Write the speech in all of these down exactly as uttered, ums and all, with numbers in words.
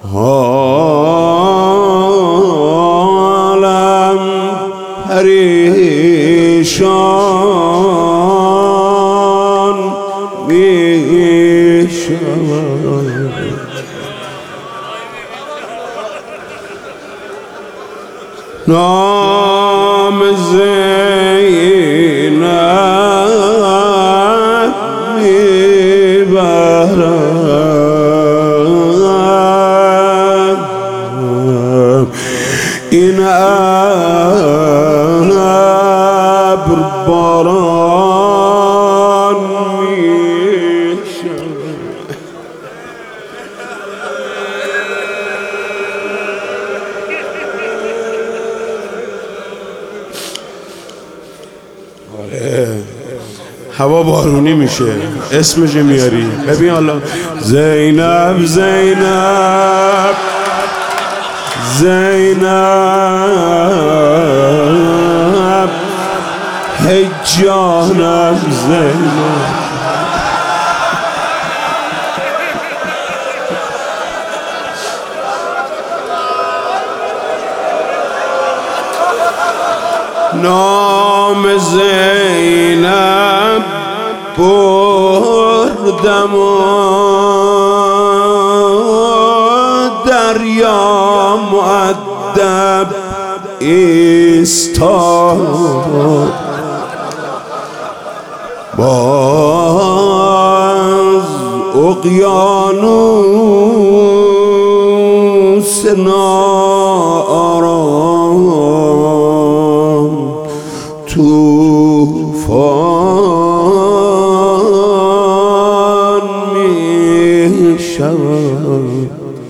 حالم پریشان می شود نام زینب می برد این ابر باران می شود هوا بارونی میشه اسمش میاری ببین حالا زینب زینب زینب هی جانم زینب نام زینب بردم و دریا مؤدب ایستاد باز اقیانوس ناآرام طوفان می شود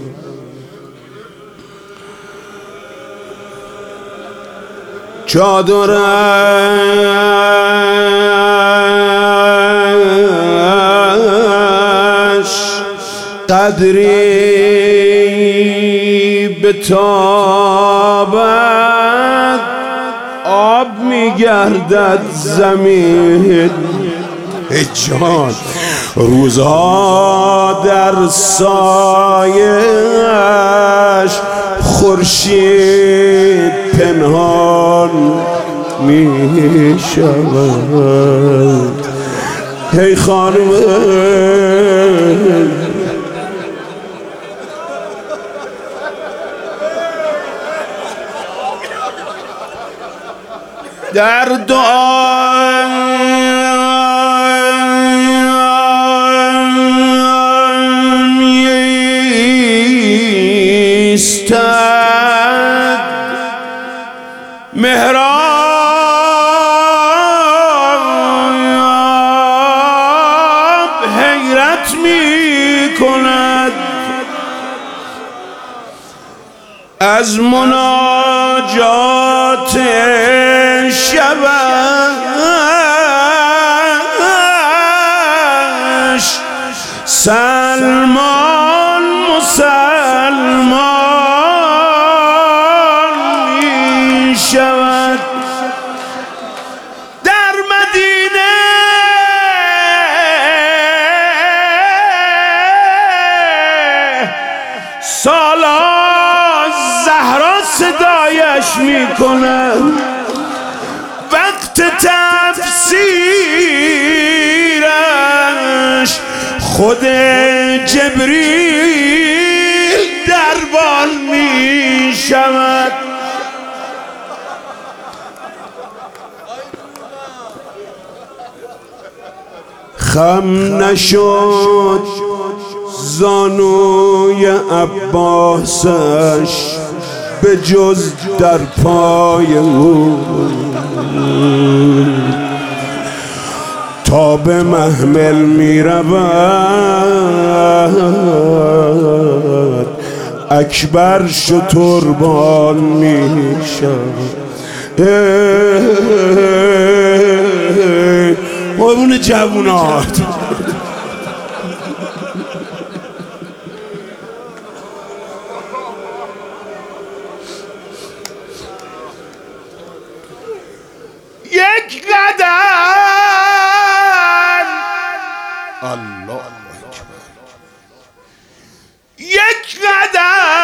چادرش قدری بتابد آب میگردد زمین ای جان روزها در سایش خورشید پنهان می شود ای خانم در دعا می‌ایستد محراب حیرت می‌کند از مناجات شبش سلمان مسلمان می شود در مدینه سالار زهرا صدایش می کند وقت تفسیرش خود جبریل دربان می شود خم نشد زانوی عباسش به جز در پای او تا به محمل می رود اکبر شتربان می شود قربون جوونات یک قدم الله اکبر یک قدم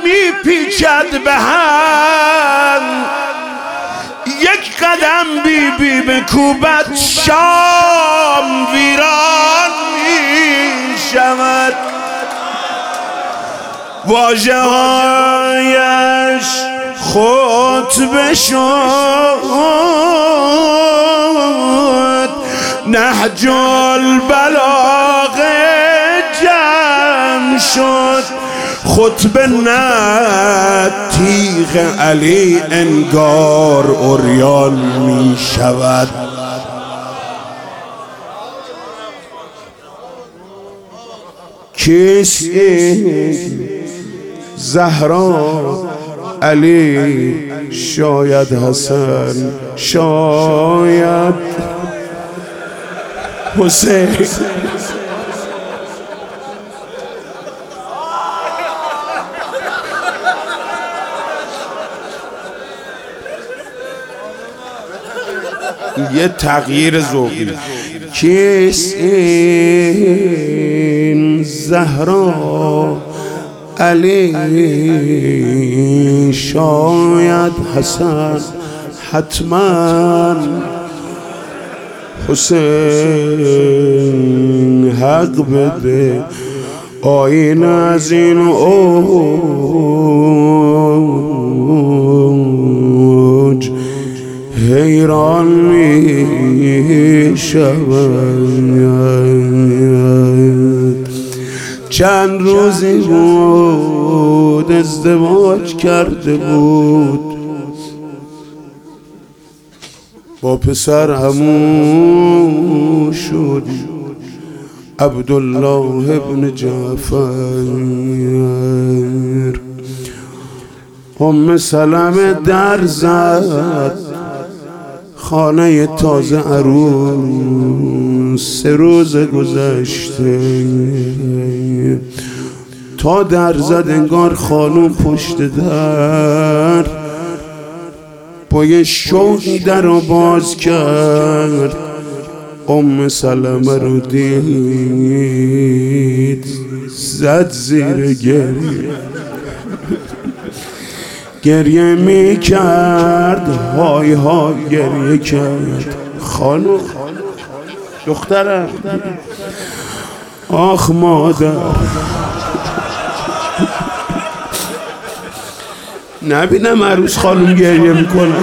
میپیچد به هم، یک قدم بی بی بکوبد شام ویران میشود. واژه هایش خطبه شد، نهج البلاغه جمع شد. خطبه نه تیغ علی انگار عریان می شود. کیست زهرا علی شاید حسن شاید حسین؟ یه تغییر ذوقی. کیست این زهرا علی شاید حسن حتما حسین؟ حق بده آین از این اوج حیران می شود. چند روزی بود ازدواج کرده بود با پسر عمو شد عبدالله ابن جعفر. ام سلمه در زد خانه تازه عروس. سه روز گذشته تا در زد انگار خانوم پشت در با یه شوقی در رو باز کرد. ام سلمه رو دید زد زیر گریه، گریه می کرد، های های گریه کرد. خانم دخترم، آخ مادر، نبینم عروس خانم گریه میکنه.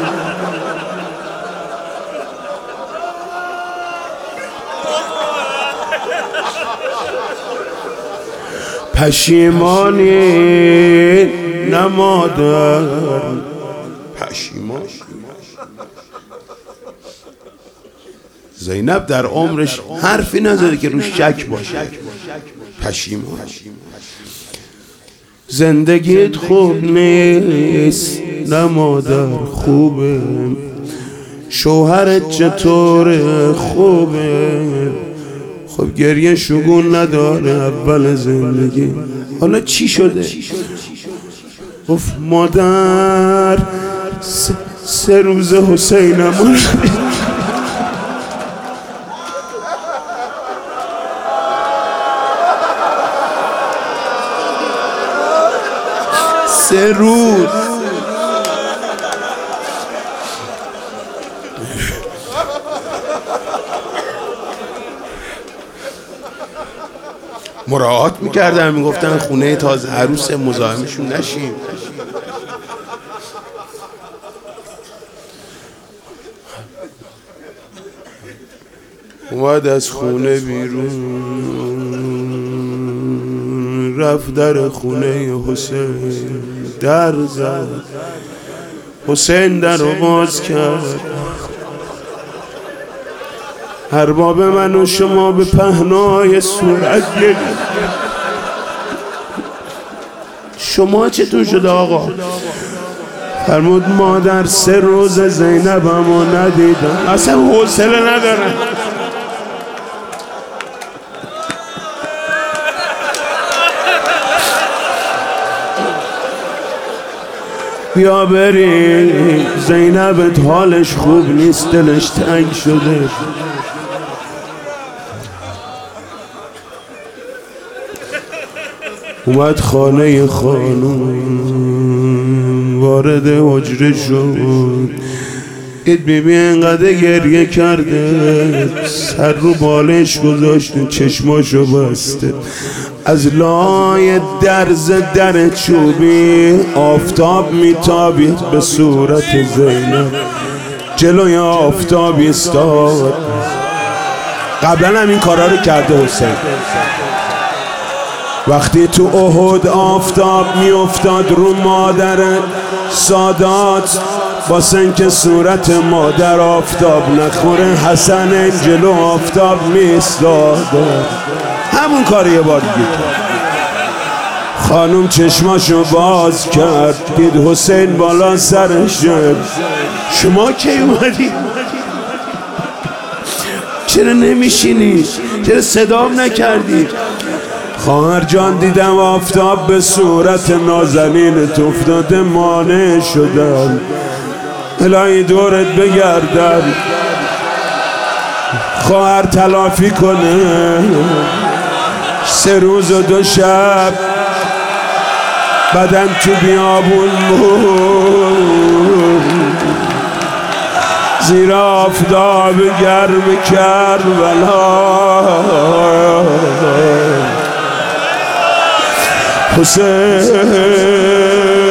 پشیمانی نه مادر، پشیمان. زینب در عمرش حرفی نزده که روش شک باشه. پشیمان. زندگیت خوب نیست نه مادر، خوبه. شوهرت چطوره؟ خوبه. خب گریه شگون نداره اول زندگی، حالا چی شده؟ گفت مادر س... سه روز حسینم سه روز. مراعات میکردن، میگفتن خونه تازه عروس مزاحمشون نشیم. اومد از خونه بیرون، رفت در خونه حسین، در زد. حسین در رو باز کرد. ارباب من و شما به پهنای صورت گرید. شما چطور شده آقا؟ فرمود مادر سه روز زینبمو ندیدم، اصلا حوصله ندارم. بیا بریم، زینبت حالش خوب نیست، دلش تنگ شده. اومد خانه خانوم، وارد حجره شد، دید بیبی اینقدر گریه کرده، سر رو بالش گذاشته، چشماشو بسته. از لای درز در چوبی آفتاب میتابید به صورت زینب. جلوی آفتاب ایستاد. قبلا هم این کارا رو کرده حسین. وقتی تو احد آفتاب میافتاد رو مادر سادات، واسه که صورت مادر آفتاب نخوره، حسن جلو آفتاب میستاد. همون کار یه بار دیگه کرد. خانم چشماشو باز کرد، دید حسین بالا سرش. شما کی اومدی؟ چرا نمیشینی؟ چرا صدام نکردی؟ خواهر جان دیدم آفتاب به صورت نازنینت افتاده، مانع شدم، الهی دورت بگردم، خواهر تلافی کنه. سه روز و دو شب بدن تو بیابون بود، زیر آفتاب گرم کربلا. حسین